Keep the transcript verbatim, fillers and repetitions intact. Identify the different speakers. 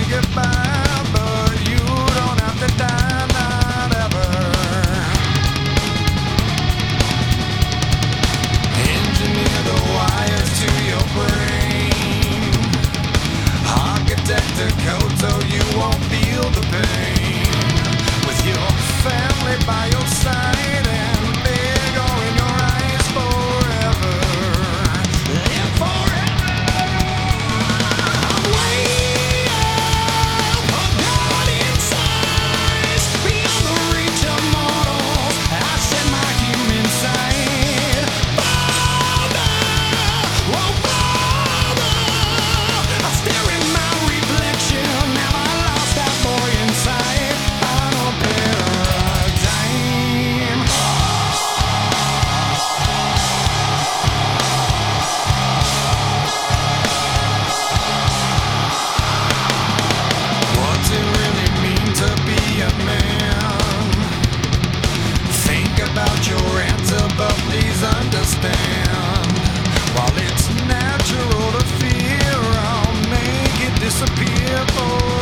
Speaker 1: goodbye, but you don't have to die, not ever. Engineer the wires to your brain. Architect a code so you won't feel the pain. With your family by your side and big or in your eyes forever. Live forever. I'm way up above in size, beyond the reach of mortals. I set my human side. Father, oh Father, I stare in my reflection. Now I lost that boy inside. On a paradigm. What's it really mean to be a man? Think about your answer, but please understand. While it's natural to fear, I'll make it disappear for